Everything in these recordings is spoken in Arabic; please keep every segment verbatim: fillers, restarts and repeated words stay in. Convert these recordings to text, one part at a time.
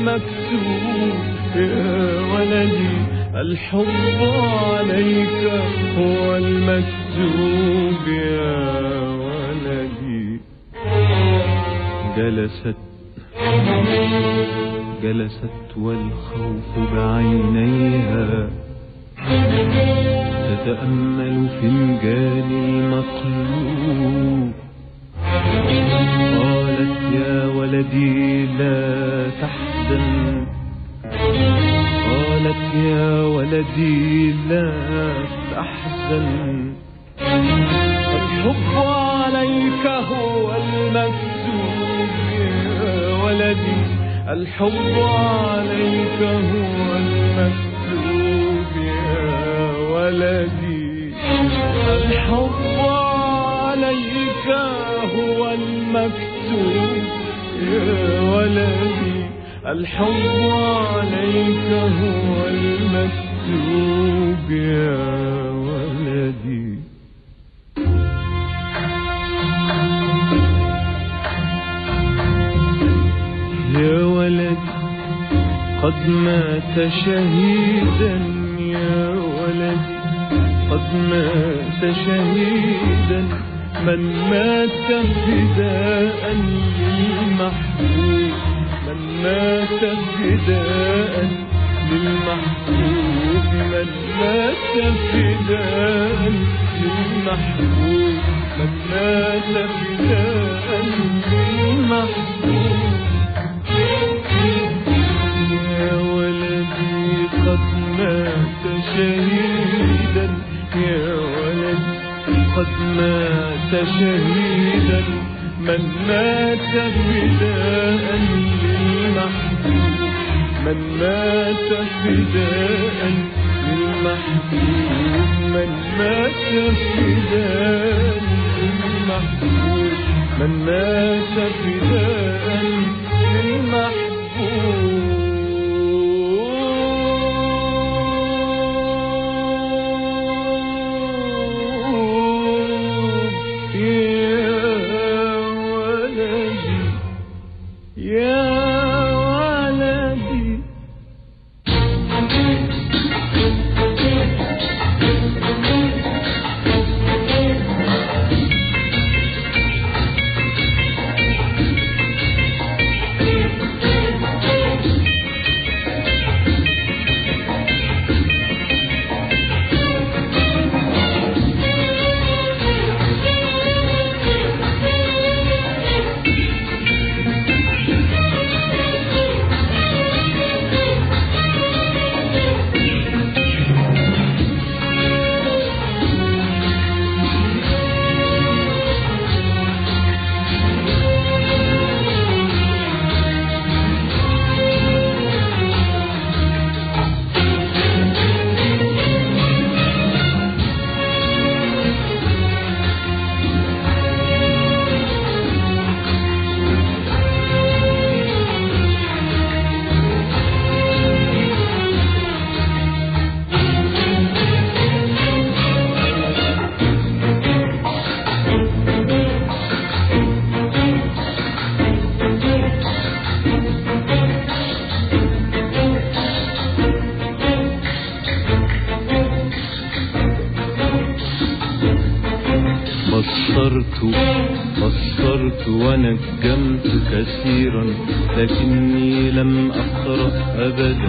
المكتوب يا ولدي، الحب عليك هو المكتوب يا ولدي. جلست جلست والخوف بعينيها تتأمل فنجان المطلوب. قالت يا ولدي لا تحزن، قالت يا ولدي لا تحزن، الحب عليك هو المكتوب يا ولدي، الحب عليك هو المكتوب يا ولدي، الحب عليك هو المكتوب يا ولدي، الحب عليك هو المكتوب يا ولدي. يا ولدي قد مات شهيدا، يا ولدي قد مات شهيدا، من مات فداء للمحبوب، من مات فداء للمحبوب، من مات فداء للمحبوب، من مات فداء للمحبوب. يا ولدي قد مات شهيدا، يا ولدي قد مات شهيدا، من مات فداء للمحبوب، من مات فداء للمحبوب، من مات فداء للمحبوب، من مات فداء للمحبوب. بصرت ونجمت كثيرا، لكني لم أقرأ أبدا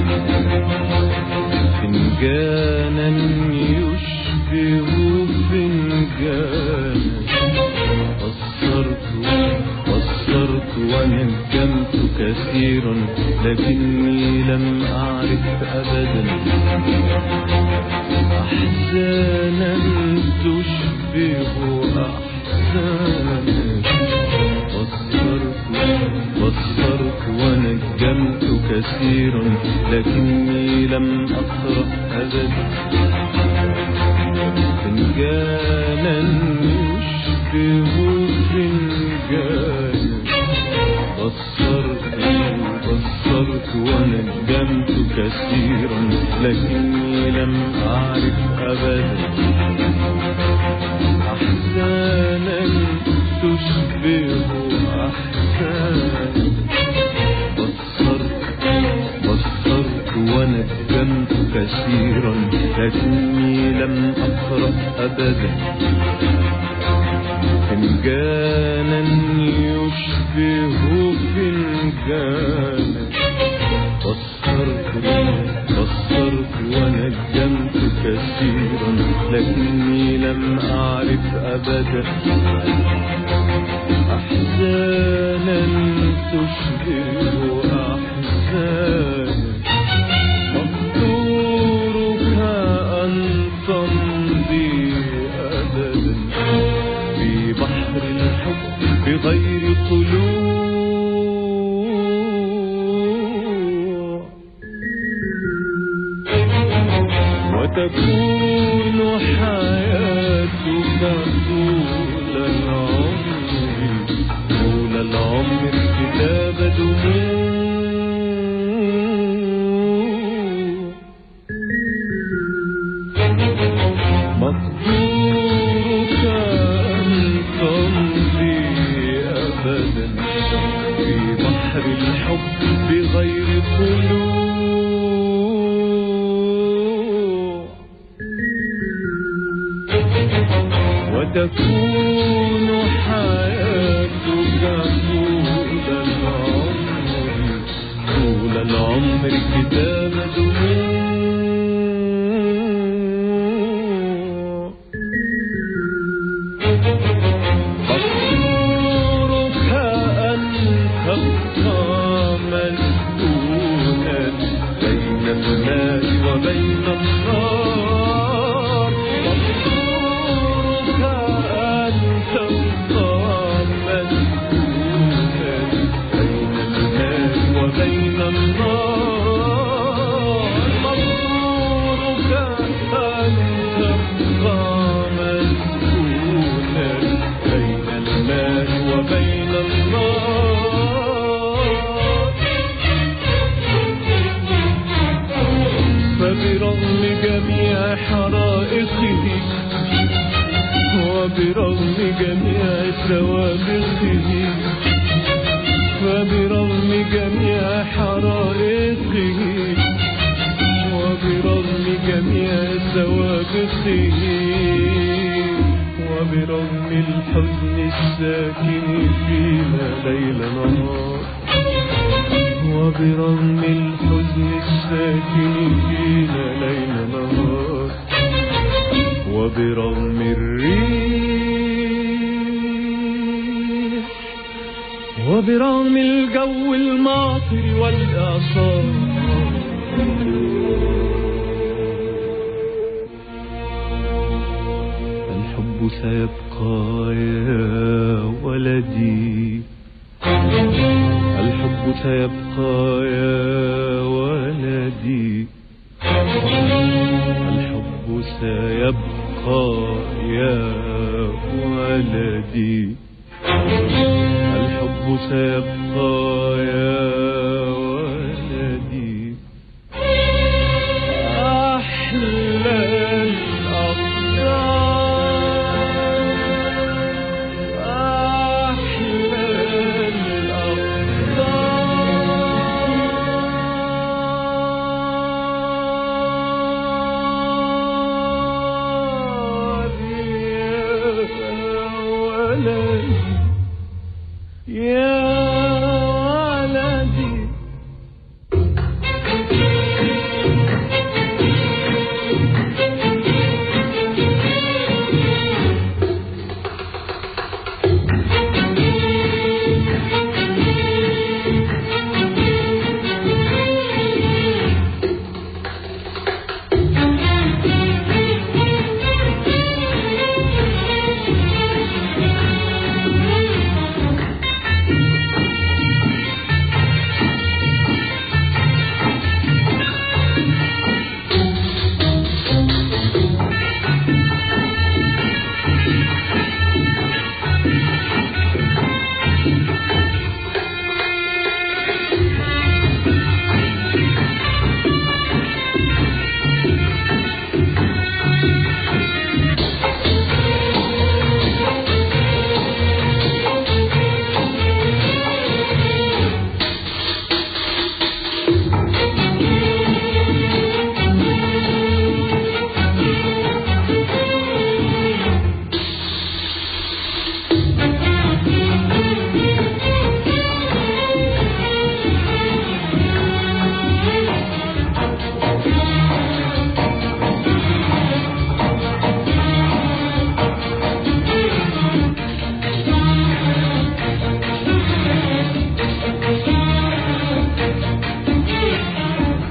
فنجانا يشبه فنجانا. بصرت بصرت ونجمت كثيرا، لكني لم أعرف أبدا أحزانا تشبه أحزانا. بصرت بصرت ونجمت كثيرا، لكني لم أقرأ أبدا فنجانا يشبه فنجانا. بصرت بصرت ونجمت كثيرا، لكني لم أعرف أبدا أحزانا تشبه أحزانا. بصرت وندمت كثيرا لكني لم أقرأ أبدا فنجانا يشبه فنجانا. بصرت بصرت وندمت كثيرا لكني لم أعرف أبدا أحزانا تشبه أحزانا. مقدورك أن تمضي أبدا في بحر الحب بغير طلوع وتكون حياتك طول العمر طول العمر كتاب دموع. مقدورك أن تمضي أبدا في بحر الحب بغير خلوع وتكون حياتك طول العمر طول العمر كتاب دموع. مقدورك أن تبقى مسكونا بين الماء وبين النار. مقدورك أن تبقى مسكونا بين الماء وبين النار. مقدورك أن تبقى مسكونا بين الماء وبين النار. فبرغم جميع حرائقه وبرغم جميع سوابقه فبرغم جميع حرائقه وبرغم جميع سوابقه وبرغم الحزن الساكن فينا ليل نهار وبرغم الحزن الساكن فينا ليل نهار وبرغم الريح وبرغم الجو الماطر والإعصار. الحب سيبقى يا ولدي الحب سيبقى يا ولدي الحب سيبقى يا ولدي الحب سيبقى يا ولدي. أحلى الأقدار أحلى الأقدار يا ولدي يا ولدي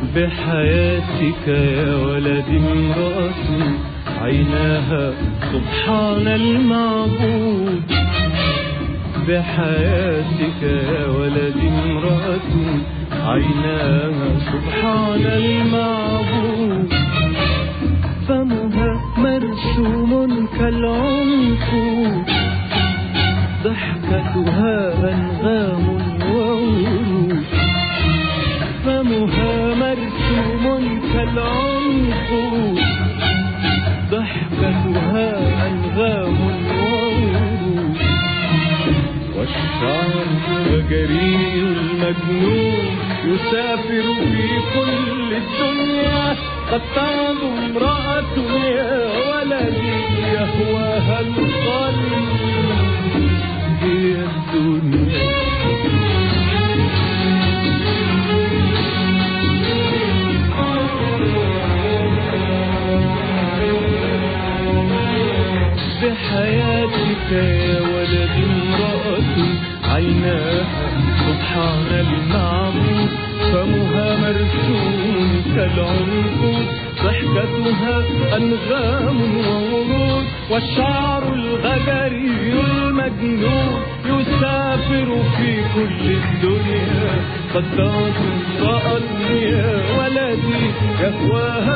بحياتك يا ولدي امرأة عيناها سبحان المعبود. بحياتك يا ولدي امرأة عيناها سبحان المعبود. فمها مرسوم كالعنقود، ضحكتها أنغام وورود. فمها مرسوم كالعنقود، ضحكتها أنغام وورود. والشعر الجري المجنون يسافر في كل الدنيا. قد تعظ امرأة يا ولدي يهواها القلب هي الدنيا. بحياتك يا ولدي امرأة عيناها سبحان المعبود. فمها مرسوم كالعنقود، ضحكتها أنغام وورود. والشعر الغجري المجنون يسافر في كل الدنيا. قد ضاعت امرأة يا ولدي يهواها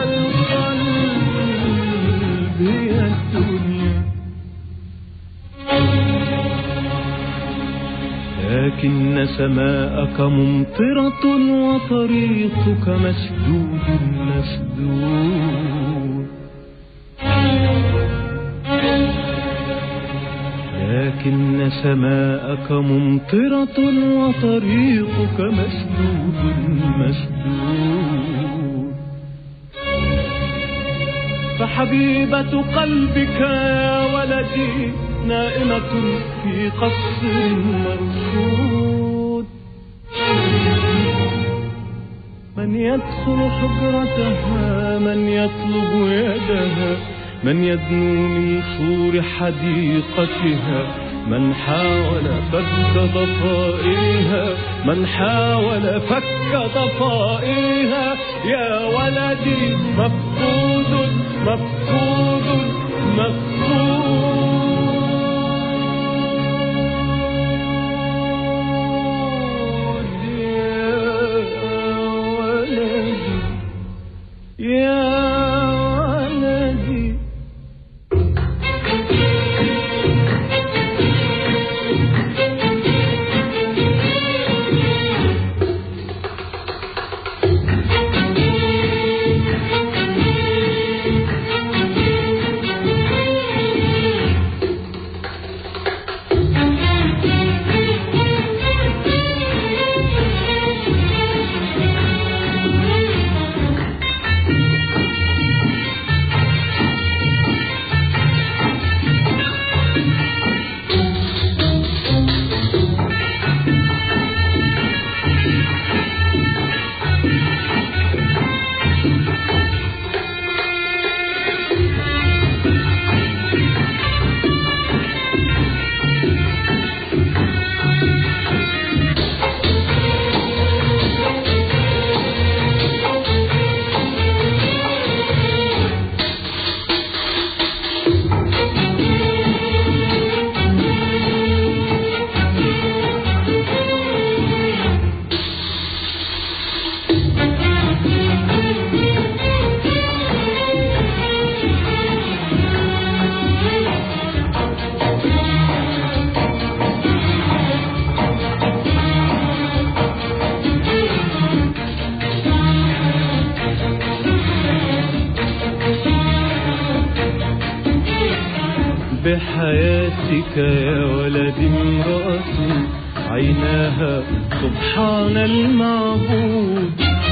القلب هي الدنيا. لكن سماءك ممطرة وطريقك مسدود مسدود. لكن سماءك ممطرة وطريقك مسدود مسدود. فحبيبة قلبك يا ولدي نائمة في قصر مرصود. من يدخل حجرتها، من يطلب يدها، من يدنو من سور حديقتها. من حاول فك ضفائرها، من حاول فك ضفائرها. يا ولدي مفقود مفقود مفقود. بحياتك يا ولدي امرأة عيناها سبحان المعبود.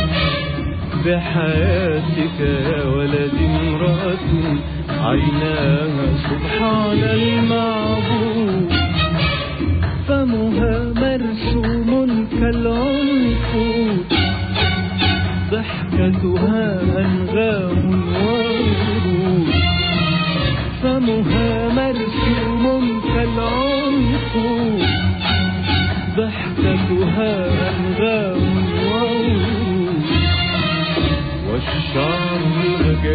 بحياتك يا ولدي امرأة عيناها سبحان المعبود. فمها مرسوم كالعنقود، ضحكتها أنغام وورود. فمها مرسوم كالعنقود، ضحكتها أنغام وورود.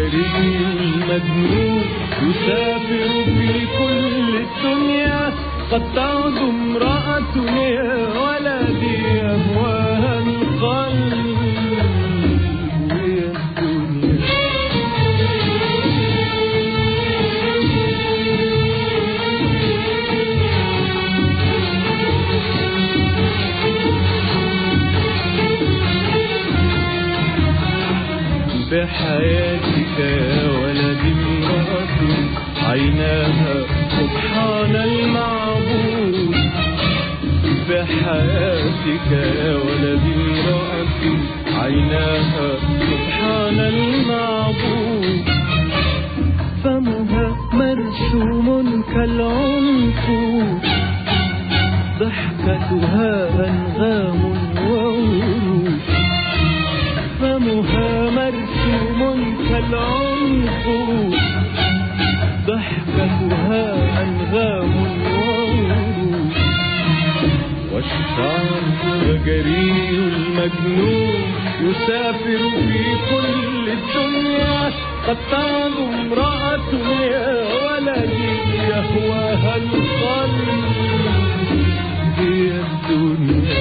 الغجري المجنون يسافر في كل الدنيا قد تعد امرأة يا ولدي يهواها القلب يا الدنيا. بحياتك يا ولدي امرأة عيناها سبحان المعبود. بحياتك يا ولدي امرأة عيناها سبحان المعبود. فمها مرسوم كالعنقود ضحكتها أنغام وورود. فمها مرسوم كالعنقود ضحكتها أنغام وورود. والشعر الغجري المجنون يسافر في كل الدنيا قد تعد امرأة يا ولدي يهواها القلب هي الدنيا.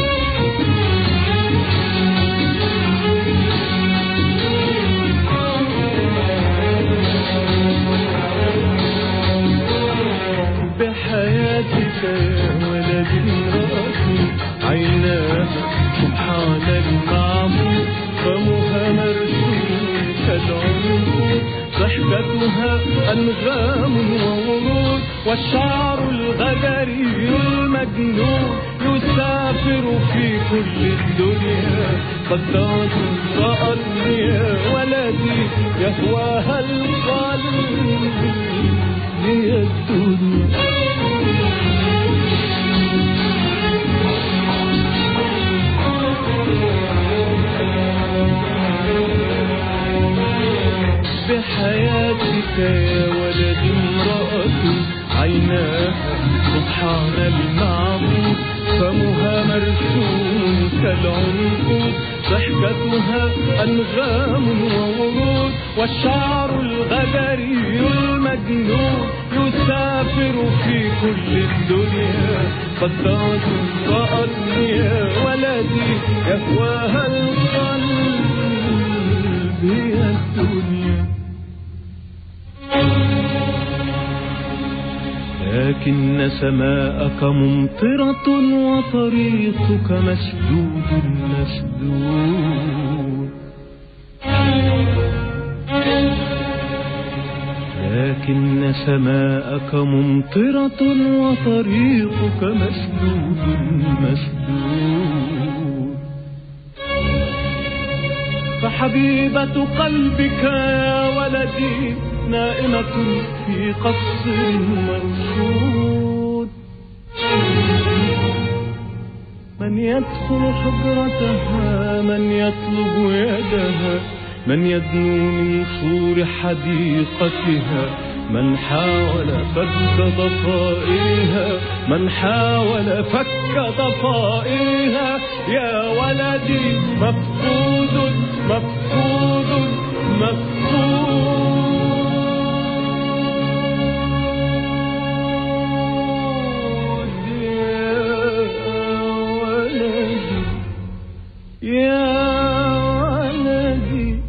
بحياتك يا ولدي امرأة عيناها سبحان المعبود. فمها مرسوم كالعنقود ضحكتها أنغام وورود. والشعر الغجري المجنون يسافر في كل الدنيا قد تعد امرأة يا ولدي يهواها القلب هي الدنيا. بحياتك يا ولدي امرأة عيناها سبحان المعبود. فمها مرسوم كالعنقود ضحكتها أنغام وورود. والشعر الغجري المجنون يسافر في كل الدنيا قد تعد امرأة يا ولدي يهواها القلب هي الدنيا. لكن سماءك ممطرة وطريقك مسدود مسدود. لكن سماءك ممطرة وطريقك مسدود مسدود. فحبيبة قلبك يا ولدي نائمة في قصر مرصود. من يدخل حجرتها من يطلب يدها من يدنو من سور حديقتها من حاول فك ضفائرها من حاول فك ضفائرها. يا ولدي مفقود مفقود مفقود. يا ولدي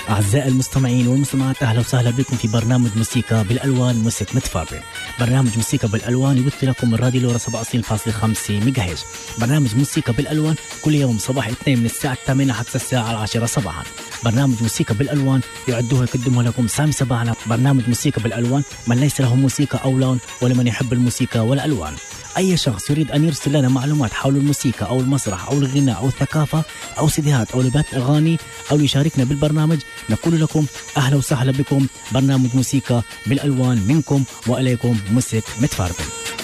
أعزائي المستمعين والمستمعات، أهلا وسهلا بكم في برنامج موسيقى بالألوان موسيقى متفرج. برنامج موسيقى بالألوان يبث لكم من راديو لورا سبعة وتسعين فاصلة خمسة ميجا هرتز. برنامج موسيقى بالألوان كل يوم صباح الاثنين من الساعة الثامنة حتى الساعة العاشرة صباحا. برنامج موسيقى بالألوان يعده ويقدمه لكم سامي سباعنا. برنامج موسيقى بالألوان من ليس له موسيقى أو لون، ولمن يحب الموسيقى والألوان. أي شخص يريد أن يرسل لنا معلومات حول الموسيقى أو المسرح أو الغناء أو الثقافة أو سيديهات أو لبات أغاني أو يشاركنا بالبرنامج، نقول لكم أهلا وسهلا بكم. برنامج موسيقى بالألوان منكم وإليكم موسيقى متفرج.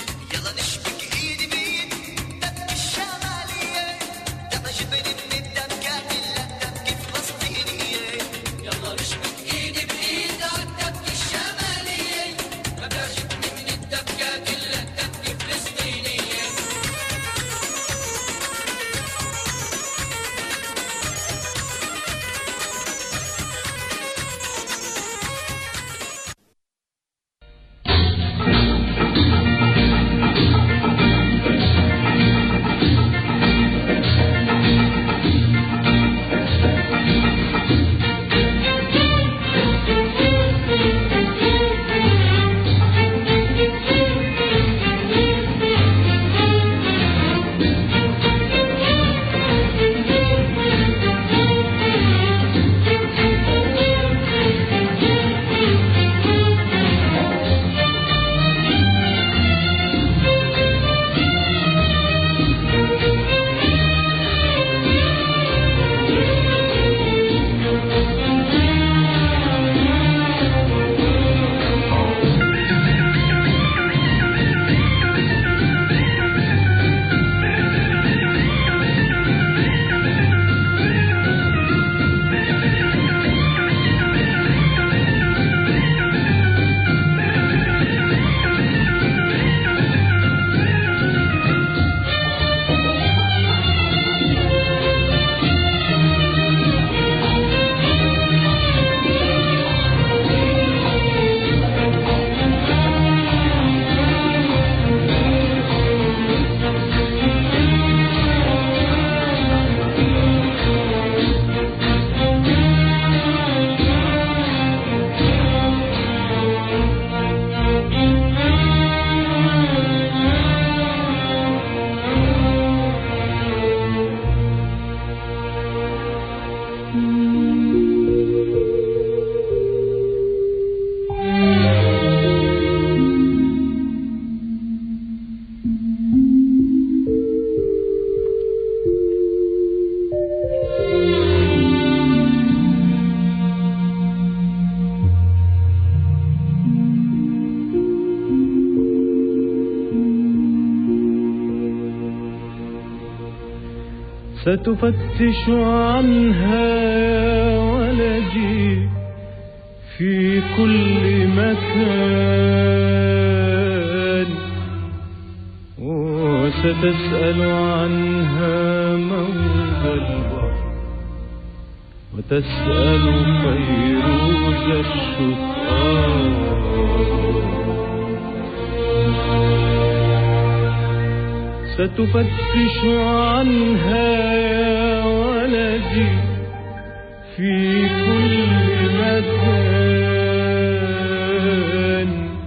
ستفتش عنها يا ولدي في كل مكان، وستسأل عنها موج البحر، وتسأل فيروز الشطآن. ستفتش عنها يا ولدي في كل مكان،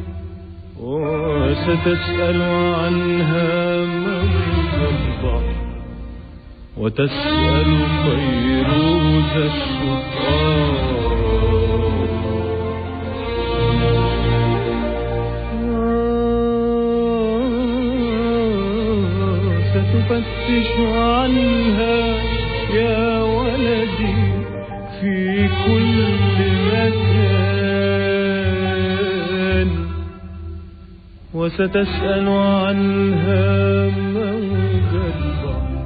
وستسأل عنها موج البحر، وتسأل فيروز الشطآن. ستفتش عنها يا ولدي في كل مكان، وستسأل عنها موج البحر،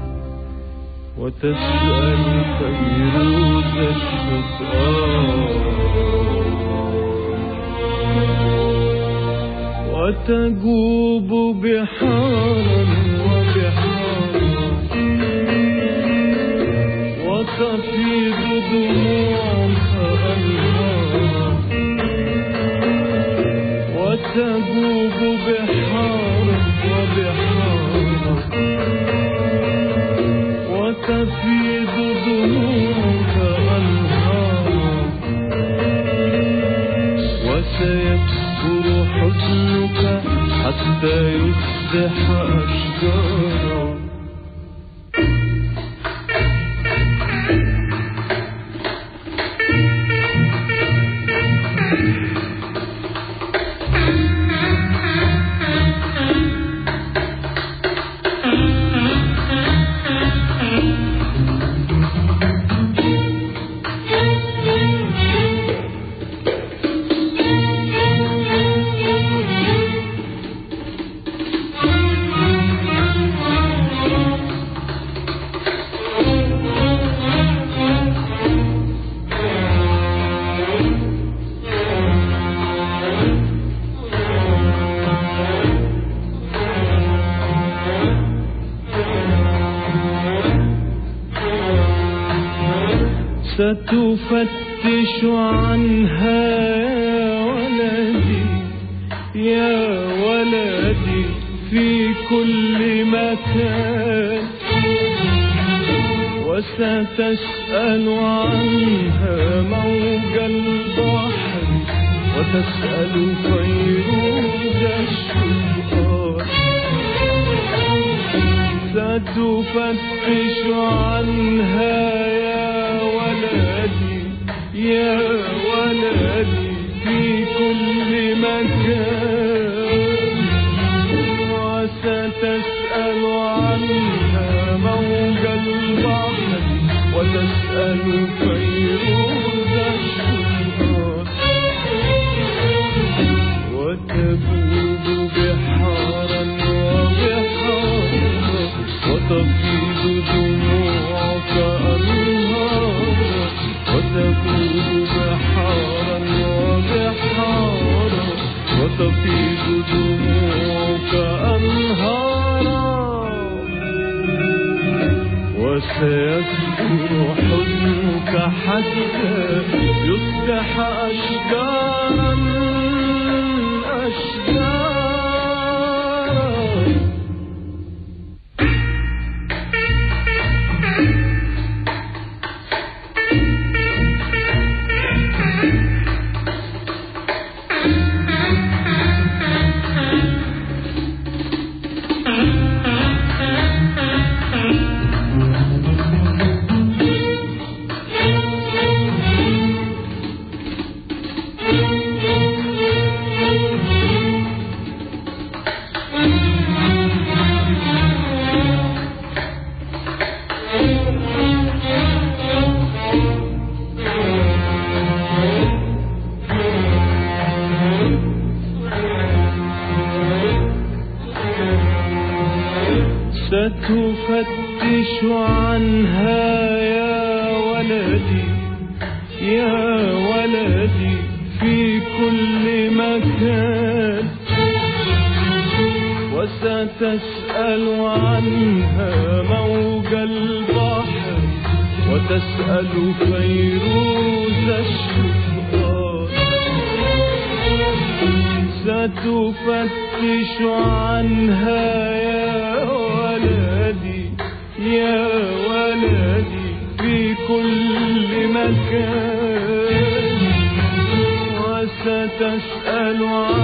وتسأل فيروز الشطآن. وتجوب بحارا وبحارا، وتفيض دموعها أنهارا، وتجوب بحارا وبحارا، وتفيض دموعها أنهارا، حتى يصبح أشجارا. ستفتش عنها يا ولدي يا ولدي في كل مكان، وستسأل عنها موج البحر وتسأل فيروز الشفار. ستفتش عنها يا ولدي يا ولدي في كل مكان، وستسأل عنها موج البحر وتسأل فيروز الشفار. وتبوب بحارا وبحارا وتفيض دموعك أنهارا. وتبوب بحارا وبحارا وتفيض دموعك أنهارا. وسيكبر حزنك حتى يصبح أشجارا أشجارا. ستفتش عنها يا ولدي يا ولدي في كل مكان، وستسأل عنها موج البحر وتسأل فيروز الشفار. ستفتش عنها يا ولدي يا ولدي في كل مكان، وستسأل عنها